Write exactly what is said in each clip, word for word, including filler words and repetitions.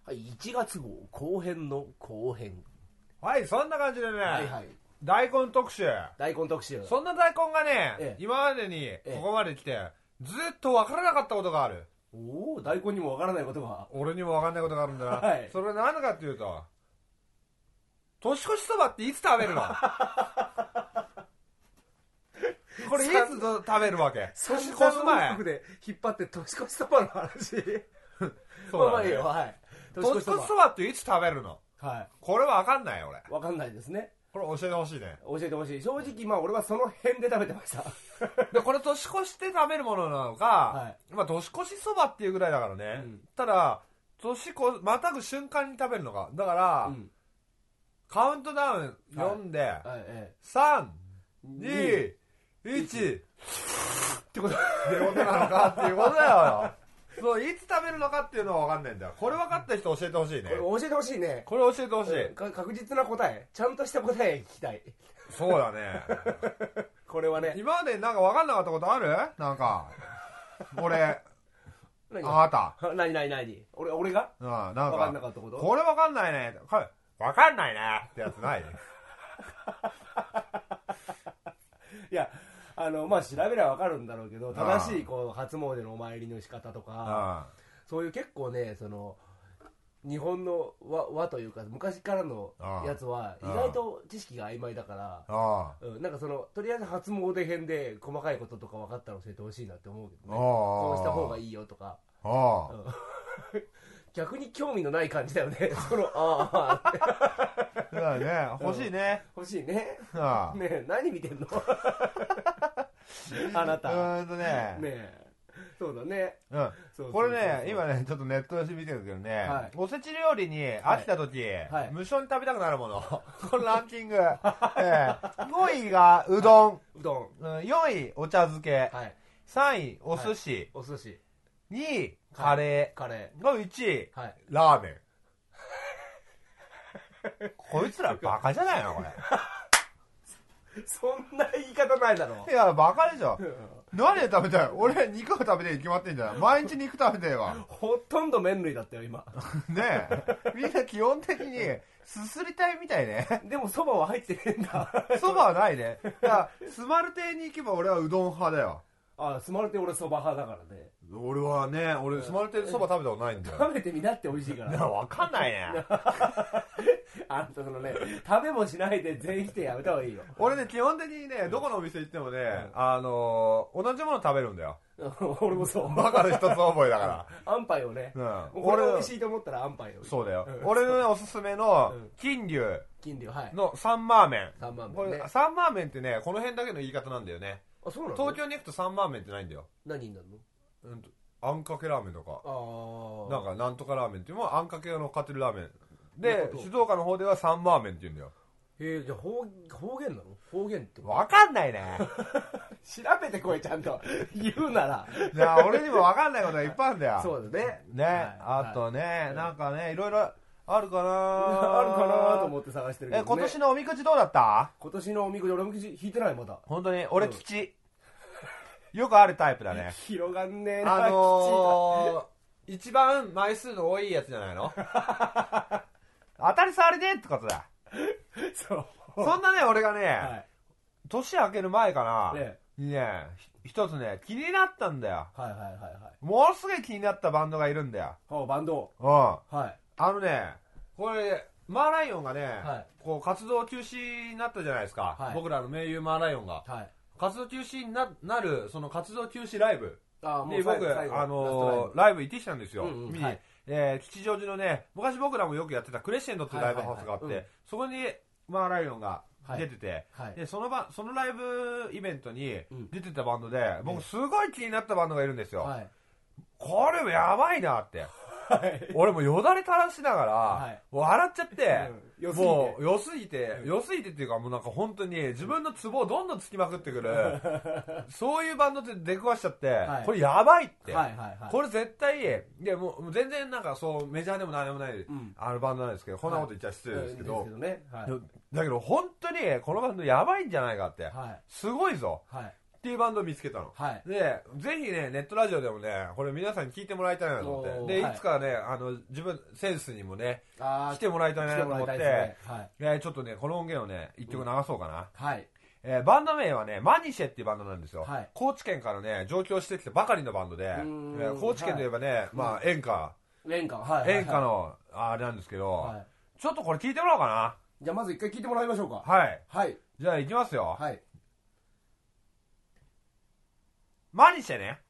はい、いちがつ号後編の後編。 はい、そんな感じでね、 はいはい、 大根特集。 大根特集。 そんな大根がね、 ええ、 今までにここまで来て、ずっと分からなかったことがある。 おお、大根にも分からないことが。 俺にも分からないことがあるんだな。 はい、 それは何かっていうと、年越しそばっていつ食べるの？これいつ食べるわけ？ 年越す前で引っ張って年越しそばの話。そうだね。はい。 年越しそばっていつ食べるの？ はい。 これ分かんないよ俺。 分かんないですね。 これ教えてほしいね。 教えてほしい。正直まあ俺はその辺で食べてました。 でこれ年越して食べるものなのか、はい、まあ年越しそばっていうぐらいだからね。うん、ただ年越またぐ瞬間に食べるのか。だから、うん、カウントダウン読んで、はいはい、さん、に、いちってことってことなのかっていうことだよ。そういつ食べるのかっていうのは分かんないんだよ。これ分かった人教えてほしいね。 これ教えてほしいね。 これ教えてほしい、うん、 確実な答え、ちゃんとした答え聞きたい。 そうだね。 これはね、 今までなんか分かんなかったことある？なんか俺あなた何何何俺俺が、 うん、なんか分かんなかったこと、 これ分かんないね、分かんないねってやつない？ いや、あのまあ調べれば分かるんだろうけど、正しいこう初詣のお参りの仕方とか、そういう結構ね、その日本の和, 和というか昔からのやつは意外と知識が曖昧だから、うん、なんかそのとりあえず初詣編で細かいこととか分かったら教えてほしいなって思うけどね。こうした方がいいよとか、うん、逆に興味のない感じだよね。そのああだからね、欲しいね、 うん、欲しいね。 ああねえ、何見てんの？あなた。 うーんとね。 ねえ。そうだね。 うん。これね、今ね、ちょっとネットで見てるけどね、はい、おせち料理に飽きた時、はいはい、無性に食べたくなるもの。このランキング。えー、ごいがうどん。 うどん。 よんいお茶漬け。はい、さんいお寿司。はい、 お寿司。 にいカレー。 カレー。 のいちい、はい、ラーメン。こいつらバカじゃないのこれ。 そんな言い方ないだろ。 いやバカでしょ。何で食べたい？俺肉が食べてに決まってんじゃん。毎日肉食べてるわ。 ほとんど麺類だったよ今。 ねえ、みんな基本的にすすりたいみたいね。 でもそばは入ってねえんだ。 そばはないね。だからスマル亭に行けば俺はうどん派だよ。 ああ、スマル亭俺そば派だからね。 俺はね、俺スマル亭でそば食べたことないんだよ。 食べてみなって美味しいから。 いや分かんないね。 あんたそのね、食べもしないで全否定やめた方がいいよ。 俺ね、基本的にね、どこのお店行ってもね、うん、あのー、同じもの食べるんだよ。 俺もそう。 バカの一つ覚えだから。 アンパイをね、うん、 俺美味しいと思ったらアンパイを。 そうだよ。うん、俺の、ね、おすすめの金龍のサンマーメン。 サンマーメン、ね、 これサンマーメンってね、この辺だけの言い方なんだよね。 あ、そうなの？ 東京に行くとサンマーメンってないんだよ。 何になるの？ うん、あんかけラーメンとか、 あなんかなんとかラーメンっていうのもあんかけが乗っかってるラーメンで、静岡の方ではサンマーメンって言うんだよ。 へえ、じゃあ方, 方言なの？方言って分かんないね。 調べてこい、ちゃんと言うなら。 いや俺にも分かんないことがいっぱいあるんだよ。 そうだね。 ね、はい、あとね、はい、なんかね、いろいろあるかなあるかなと思って探してるけど、ね、 え、今年のおみくじどうだった？ 今年のおみくじ、俺おみくじ引いてないまだ。 本当に俺吉、うん、よくあるタイプだね。 広がんねえな、 あのー、一番枚数の多いやつじゃないの？当たり障りでってことだ。 そうそんなね、俺がね、はい、年明ける前かな、 ね、 にね、一つね、気になったんだよ。 はいはいはいはい。 ものすごい気になったバンドがいるんだよ。 おバンド。 うん。 はい。 あのね、これ、マーライオンがね、 はい、 こう活動休止になったじゃないですか。はい、僕らの盟友マーライオンが。はい、活動休止に な, なる、その活動休止ライブに僕、あのー、ライブ行ってきたんですよ。うんうん、見に、はい、えー、吉祥寺のね、昔僕らもよくやってたクレッシェンドっていうライブハウスがあって、はいはいはい、うん、そこにマーライオンが出てて、はいはい、で そ, のばそのライブイベントに出てたバンドで、うん、僕すごい気になったバンドがいるんですよ。はい、これやばいなって。はい、俺もよだれ垂らしながら、はい、笑っちゃって、うん、もう良すぎて、良すぎてっていうかもうなんか本当に自分のツボをどんどんつきまくってくるそういうバンドって出くわしちゃって、はい、これやばいって、はいはいはい、これ絶対でもう全然なんかそうメジャーでも何でもない、うん、あのバンドなんですけど、こんなこと言っちゃ失礼ですけど、はいねはい、だけど本当にこのバンドやばいんじゃないかって、はい、すごいぞ、はい、ってっていうバンドを見つけたの。はい。で、ぜひね、ネットラジオでもね、これ皆さんに聞いてもらいたいなと思って。で、いつかね、あの、自分、センスにもね、来てもらいたいなと思って、ねはい、ちょっとね、この音源をね、一曲流そうかな。うん、はい。えー、バンド名はね、マニシェっていうバンドなんですよ。はい、高知県からね、上京してきてばかりのバンドで、えー、高知県といえばね、はい、まあ、演歌。 演歌、はい。 演歌の、あれなんですけど、はい、ちょっとこれ聞いてもらおうかな。 じゃあまず一回聞いてもらいましょうか。 はい。はい。じゃあ行きますよ。はい。マニシェね。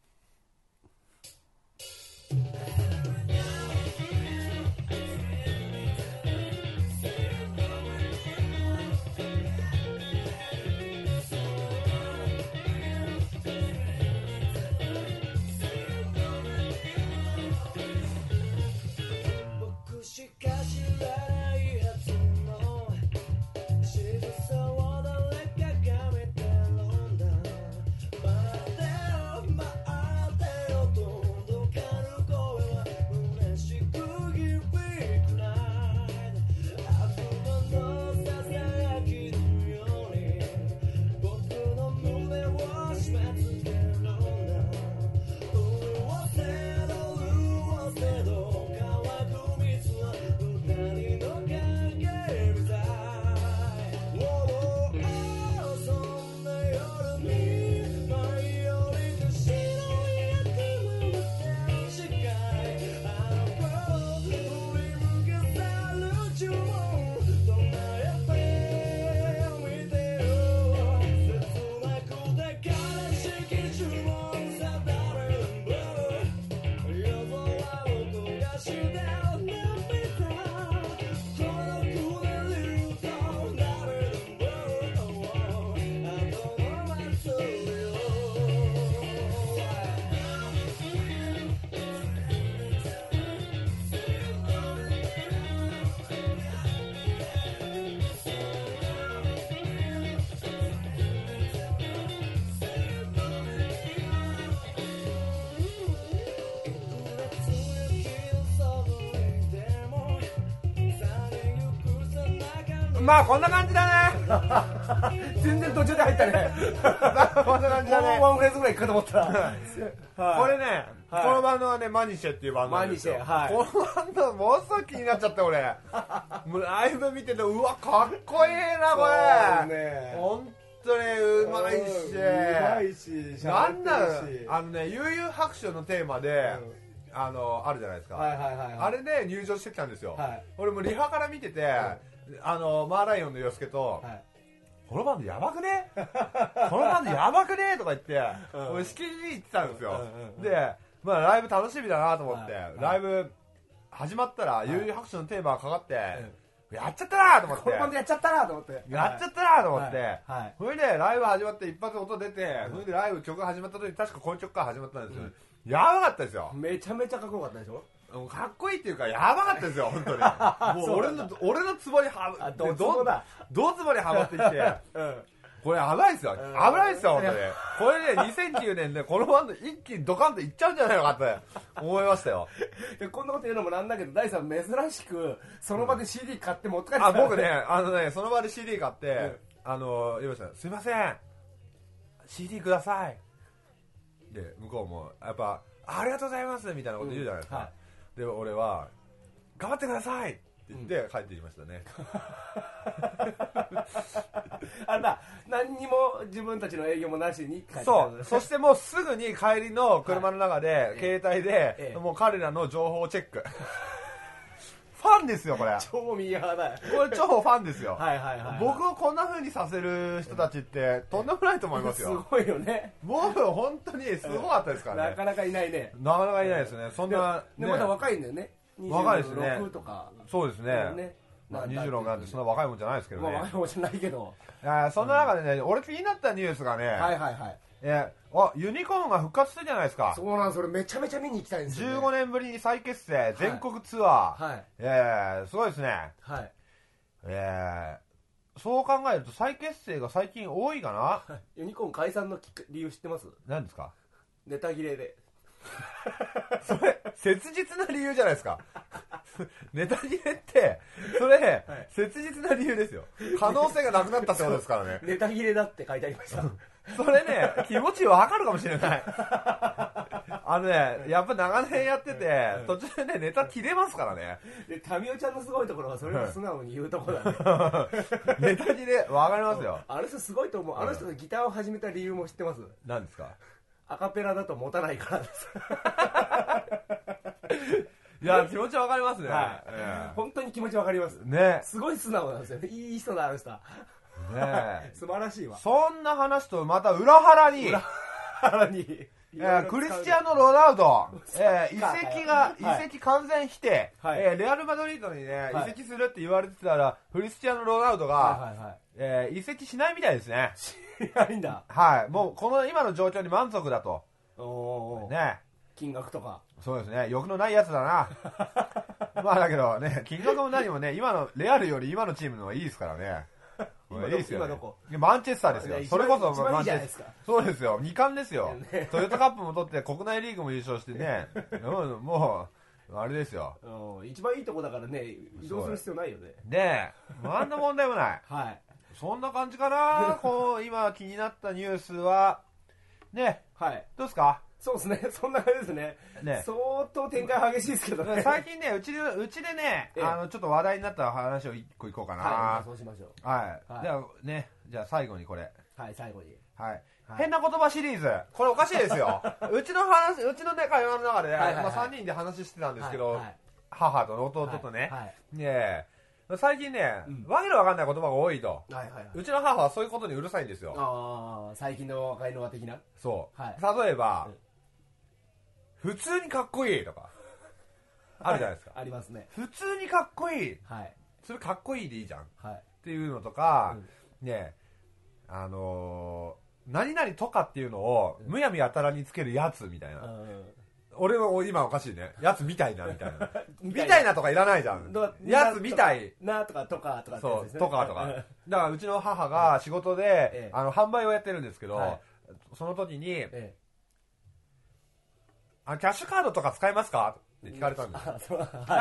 まあこんな感じだね全然途中で入ったねこんな感じだね。 もうワンフレーズぐらいいくかと思ったらこれね、はい、このバンドはねマニシェっていうバンドなんですよ。マニシェ、はい、このバンドもうすぐ気になっちゃった俺もうライブ見ててうわかっこいいなこれね本当にうまいしうまいしなんだあのね悠々白書のテーマで、うん、あのあるじゃないですか、はいはいはいはい、あれで入場してきたんですよ、はい、俺もリハから見てて、はいあのマーライオンの洋介と、はい、このバンドやばくねこのバンドやばくねとか言って、うん、俺しきりに言ってたんですよ、うんうんうん、で、まあ、ライブ楽しみだなと思って、はい、ライブ始まったら、はい、悠々白書のテーマがかかって、はい、やっちゃったなと思ってこのバンドやっちゃったなと思ってやっちゃったなと思って、はいはい、それでライブ始まって一発音出て、はい、それでライブ曲が始まった時に確かこの曲から始まったんですよ、うん、やばかったですよ。 めちゃめちゃかっこよかったでしょ。 かっこいいっていうかやばかったですよ本当にもう俺の俺のツボにはまどつぼだどつぼにはまってきて、うん、これやばいですよ、うん、危ないですよ本当にこれねにせんきゅうねんでこのバンド一気にドカンといっちゃうんじゃないのかって思いましたよこんなこと言うのもなんだけど大さん珍しくその場で シーディー 買って持って帰ってきた、 ね、あ僕ねあのねその場で シーディー 買って、うん、あの言いましたすいません シーディー くださいで向こうもやっぱありがとうございますみたいなこと言うじゃないですか、うんはいで俺は頑張ってくださいって言って帰ってきましたね、 うん、あんた何にも自分たちの営業もなしに帰ってきたそうそしてもうすぐに帰りの車の中で、はい、携帯で、ええ、もう彼らの情報をチェックファンですよこれ超ミーハーだよこれ超ファンですよはいはいはい、はい、僕をこんな風にさせる人たちってとんでもないと思いますよすごいよね僕本当にすごかったですからねなかなかいないねなかなかいないですねそんなで、ね、まだ若いんだよね若いですねにじゅうろくとかそうですねねまあ、にじゅうろくなんてそんな若いもんじゃないですけどね、 まあ、若いもんじゃないけどそんな中でね、うん、俺気になったニュースがねはいはいはいえー、あユニコーンが復活したじゃないですか。 そうなんそれめちゃめちゃ見に行きたいんですよ、ね、 じゅうごねんぶりに再結成全国ツアー、はいはい、えー、すごいですね、はいえー、そう考えると再結成が最近多いかなユニコーン解散の理由知ってます？ 何ですか？ ネタ切れでそれ切実な理由じゃないですかネタ切れってそれ、はい、切実な理由ですよ。可能性がなくなったってことですからねネタ切れだって書いてありましたそれね、気持ちわかるかもしれない。あのね、やっぱ長年やってて、途中でね、ネタ切れますからね。 で、タミオちゃんのすごいところは、それを素直に言うところだね。 ネタ切れ、わかりますよ。 あの人すごいと思う。あの人がギターを始めた理由も知ってます？ 何ですか？ アカペラだと持たないからです。 いや、気持ちわかりますね。 はい。本当に気持ちわかります。 ね。 すごい素直なんですよね。いい人だ、あの人。 ね。 素晴らしいわ。 そんな話と、また裏腹に。 裏腹に。 えー、クリスチアーノ・ロナウド、えー、移籍が、移籍完全否定、はい、えー、レアル・マドリードにね、はい、移籍するって言われてたら、クリスチアーノ・ロナウドが、はいはいはい、えー、移籍しないみたいですね。 しないんだ。 はい。もう、この今の状況に満足だと。 おー。 ね。 金額とか。 そうですね。欲のないやつだな。まあだけどね、金額も何もね、今の、レアルより今のチームの方がいいですからね。 今どこ、今どこ？ マンチェスターですよ。それこそマンチェスター。 そうですよ。に冠ですよ。トヨタカップも取って国内リーグも優勝してね。もう、あれですよ。 一番いいとこだからね、移動する必要ないよね。 ねえ。何の問題もない。 はい。 そんな感じかな。こう、今気になったニュースは、ね。 はい。 どうですか？ そうですね。そんな感じですね。ね。相当展開激しいですけどね。 最近ね、うちで、うちでね、あの、ちょっと話題になった話を一個いこうかな。 はい、そうしましょう。 はい。じゃあね、じゃあ最後にこれ。 はい、最後に。 はい。変な言葉シリーズ。これおかしいですよ。うちの話、うちのね、会話の中で、まあさんにんで話してたんですけど、母と弟とね。ねえ。最近ね、わけのわかんない言葉が多いと。うちの母はそういうことにうるさいんですよ。 ああ、最近の若いのは的な。 そう。例えば、普通にかっこいいとか、あるじゃないですか。 ありますね。 普通にかっこいい。はい。それかっこいいでいいじゃん。はい。っていうのとか、ね、あの、何々とかっていうのを、むやみやたらにつけるやつみたいな。俺は今おかしいね。やつみたいなみたいな。みたいなとかいらないじゃん。やつみたい。 なとかとかとか。 そう、とかとか。だからうちの母が仕事で、あの、販売をやってるんですけど、その時に、あ、キャッシュカードとか使いますかって聞かれたんですよ。だから、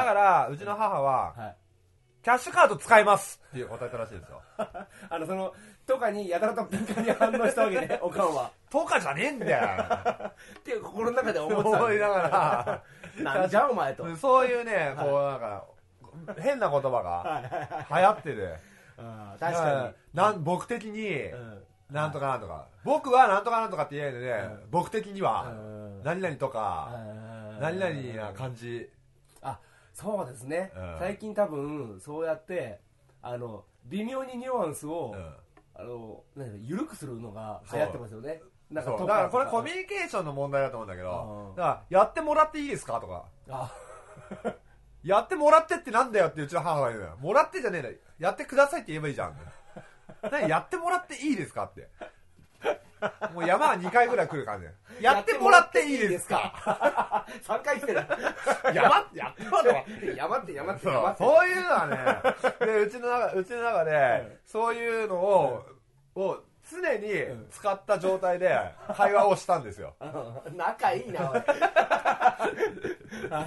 うちの母は、キャッシュカード使いますって答えたらしいですよ。 あの、その、とかにやたらと敏感に反応したわけね、おかんは。 とかじゃねえんだよ。 っていう心の中で思ってた。 思いながら、 なんじゃお前と。 そういうね、こうなんか、変な言葉が流行ってる。 確かに。なん僕的に、なんとかなんとか。僕はなんとかなんとかって言えるので、僕的には、何々とか、何々な感じ。 あ、そうですね。最近多分、そうやって、あの、微妙にニュアンスを、あの、緩くするのが流行ってますよね。なんか、だからこれコミュニケーションの問題だと思うんだけど、だからやってもらっていいですかとか。やってもらってってなんだよってうちの母が言うのよ。もらってじゃねえんだよ。やってくださいって言えばいいじゃん。何やってもらっていいですかって。もう山がにかいぐらい来る感じ。やってもらっていいですかさんかい来てる。 山ってやってもらって。 山って山って山って。 そういうのはね、で、うちの中、うちの中で、そういうのを、を常に使った状態で会話をしたんですよ。 仲いいな、おい。 はい。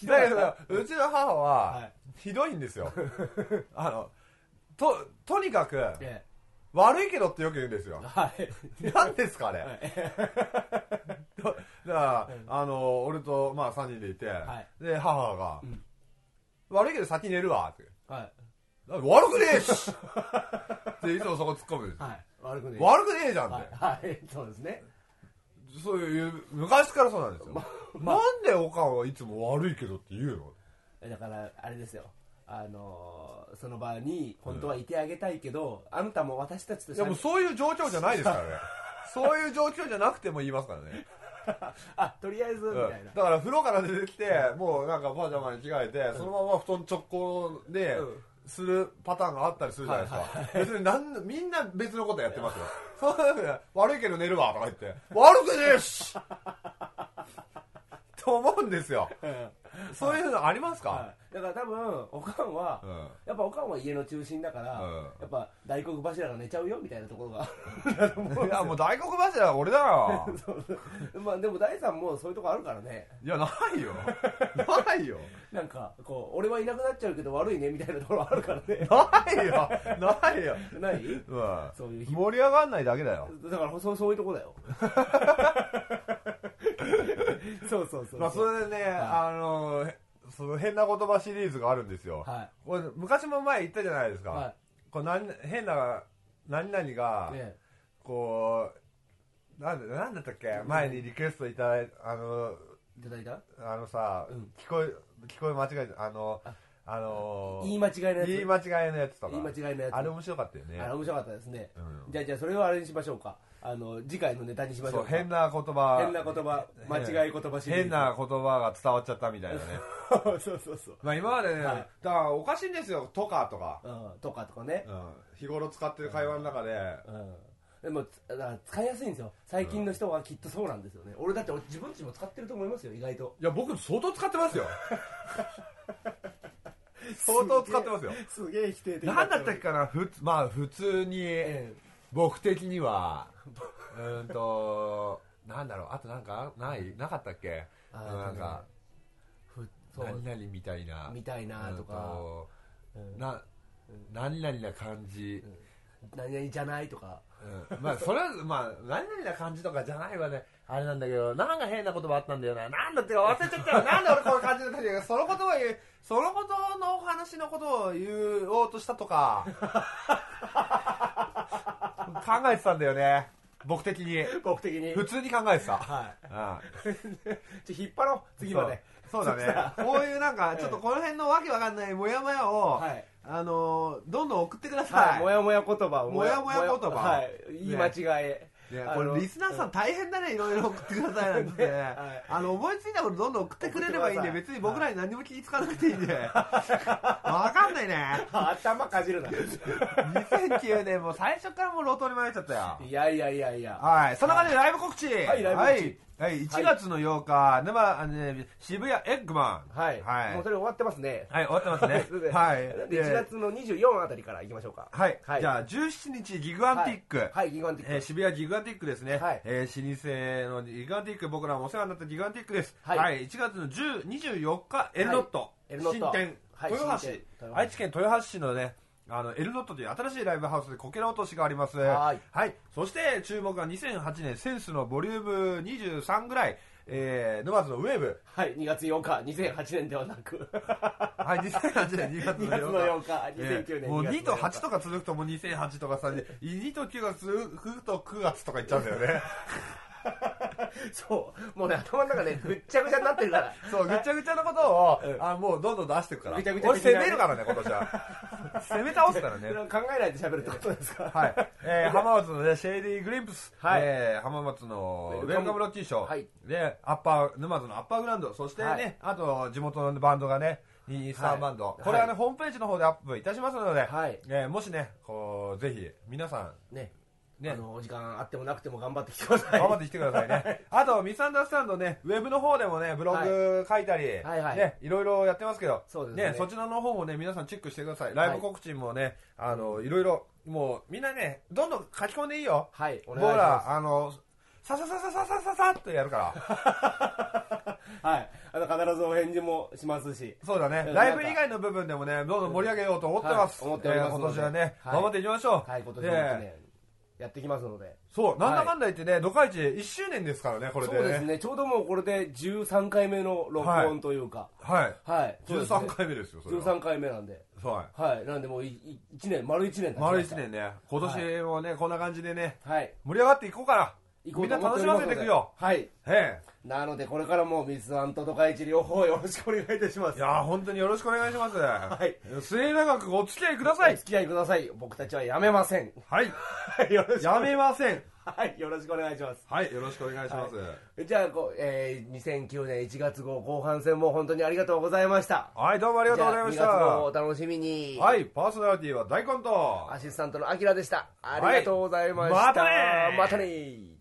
だけど、うちの母は、ひどいんですよ。あの、と、とにかく、悪いけどってよく言うんですよ。はい。何ですかあれ。だから、あの、俺と、まあさんにんでいて、で、母が、悪いけど先寝るわ、って。はい。悪くねえしっていつもそこ突っ込むんです。はい。悪くねえ。悪くねえじゃんって。 はい。そうですね。 そういう、昔からそうなんですよ。なんでおかんはいつも悪いけどって言うの？ だから、あれですよ。あのー、その場に本当はいてあげたいけど、うん、あなたも私たちとしていやもうそういう状況じゃないですからね。そういう状況じゃなくても言いますからね。 あ、とりあえずみたいな、うん、 だから風呂から出てきて、もうなんかパジャマに着替えて、うん、そのまま布団直行で、うんするパターンがあったりするじゃないですか。はいはい、別になんみんな別のことやってますよ。そう悪いけど寝るわとか言って、悪くねえしと思うんですよ。そういうのありますか？はい、 だから多分おかんは、うん、やっぱおかんは家の中心だから、うん、やっぱ大黒柱が寝ちゃうよみたいなところがいやもう大黒柱は俺だよ。 まあでも大さんもそういうとこあるからね。 いやないよないよ。 なんかこう俺はいなくなっちゃうけど悪いねみたいなところあるからね。 ないよないよない、 うん、そういう盛り上がんないだけだよ。 だからそうそういうとこだよそうそうそう。 まあそれでね、はい、あのその変な言葉シリーズがあるんですよ、はい、これ昔も前言ったじゃないですか、はい、こうなん変な何々が、ね、こうなんだ、なんだったっけ、前にリクエストいただいたあのいただいたあのさ、うん、聞こえ聞こえ間違えたあのああのー、 言い間違いのやつ言い間違いのやつとか言い間違いのやつあれ面白かったよね。 あれ面白かったですね、うん、じゃあじゃあそれをあれにしましょうか。あの次回のネタにしましょうか。 そう変な言葉変な言葉間違い言葉シリーズ変な言葉が伝わっちゃったみたいなねそうそうそう。 まあ今までね、はい、だからおかしいんですよとかとか、 うん、とかとかね、うん、 日頃使ってる会話の中で、 うんうんでもだから使いやすいんですよ最近の人は。きっとそうなんですよね、うん、俺だって自分ちも使ってると思いますよ意外と。 いや僕相当使ってますよ相当使ってますよ。 すげえ否定的。 何だったっけかな、ふまあ普通に、ええ、僕的にはうんとなんだろう、あとなんかないなかったっけ、あなんか、ね、何々みたいなみたいなとか、 うん、な、うん、何々な感じ、 うん、何々じゃないとか、 うん、まあそれはまあ何々な感じとかじゃないわねあれなんだけど、なんか変な言葉あったんだよな、なんだってか忘れちゃったよなんで俺こういう感じだったんだけど、そのことを言うそのことのお話のことを言おうとしたとか考えてたんだよね僕的に。 僕的に普通に考えてた。はい。 うん、ちょ引っ張ろう次まで。 そうだね。こういうなんかちょっとこの辺のわけわかんないモヤモヤを、はい、あのどんどん送ってください。 はい、モヤモヤ言葉を。 モヤモヤ言葉。 はい。言い間違い。 ね、これリスナーさん大変だね、いろいろ送ってくださいなんて、ねはい、あの思いついたことどんどん送ってくれればいいんで、別に僕らに何も気ぃつかなくていいんで、わかんないね。 頭かじるな。にせんきゅうねんも最初からもう路頭に迷っちゃったよ。 いやいやいやいや。 はい、そんな感じでライブ告知。 はい、ライブ告知。はいはい、いちがつのようか、沼、あのね、渋谷エッグマン。 はい。はい。もうそれ終わってますね。 はい、終わってますね。はい。 で、いちがつのにじゅうよっかあたりから行きましょうか。 はい。じゃあ、じゅうしちにちギグアンティック。 はい、ギグアンティック。 え渋谷ギグアンティックですね。はい。え老舗のギグアンティック、僕らもお世話になったギグアンティックです。はい。いちがつのにじゅうよっか、エルノット。エルノット。新店。豊橋。愛知県豊橋市のね、あのエルノットという新しいライブハウスでこけら落としがあります。はい。はい。そして注目はにせんはちねんセンスのボリュームにじゅうさんぐらい。えー、沼津のウェーブ。 はい、にがつようか、にせんはちねんではなく。 はい、にせんはちねんにがつのようか。にせんきゅうねん。 もうにとはちとか続くともうにせんはちとかさ、にときゅうが続くとくがつとかいっちゃうんだよね。 そうもうね頭の中ねぐっちゃぐちゃになってるからそうぐっちゃぐちゃのことを、うん、あもうどんどん出していくから。ぐちゃぐちゃ俺攻めるからね今年は攻め倒すからね。 考えないで喋るってことですか。 はい、えー、浜松のねシェイディーグリンプス、はい、えー、浜松のウェルカムロッキーショー、はい、でアッパー沼津のアッパーグラウンド、そしてね、はい、あと地元のバンドがねにさんバンド、はい、これはね、はい、ホームページの方でアップいたしますので、はい、えー、もしねこうぜひ皆さんねね、あのお時間あってもなくても頑張ってきてください。 頑張ってきてくださいね。あとミスアンダースタンドね、ウェブの方でもねブログ書いたり、はいはい、ね、いろいろやってますけど、そうです ね, ねそちらの方もね皆さんチェックしてください。ライブ告知もね、はい、あのいろいろもうみんなねどんどん書き込んでいいよ。はい、お願いします。僕らあのささささささささっとやるから。 はい、あの必ずお返事もしますし。 そうだね。ライブ以外の部分でもねどんどん盛り上げようと思ってます。はい、思っております。えー、今年はね、はい、頑張っていきましょう。はい、今年もね。 やってきますので。 そう、なんだかんだ言ってね、ドカイチいっしゅうねんですからね、これで、ね。 そうですね、ちょうどもうこれでじゅうさんかいめの録音というか。 はい。はい。はい、じゅうさんかいめですよ、それは。 じゅうさんかいめなんで。はい。はい。なんでもういちねん、丸いちねん経ちました。 丸いちねんね。今年もね、はい、こんな感じでね、はい、盛り上がっていこうかな。みんな楽しませていくよ。はい。ええ。なのでこれからもミスアンとドカイチ両方よろしくお願いいたします。いや本当によろしくお願いします。はい。末永くお付き合いください。 お付き合いください。僕たちはやめません。 はい。よろしく。やめません。 はい、よろしくお願いします。 はい、よろしくお願いします。はい、 じゃあこう、えー、にせんきゅうねんいちがつ号後半戦も本当にありがとうございました。 はい、どうもありがとうございました。 にがつ号お楽しみに。 はい、パーソナリティは大根とアシスタントのアキラでした。ありがとうございました。はい、またねー。またねー。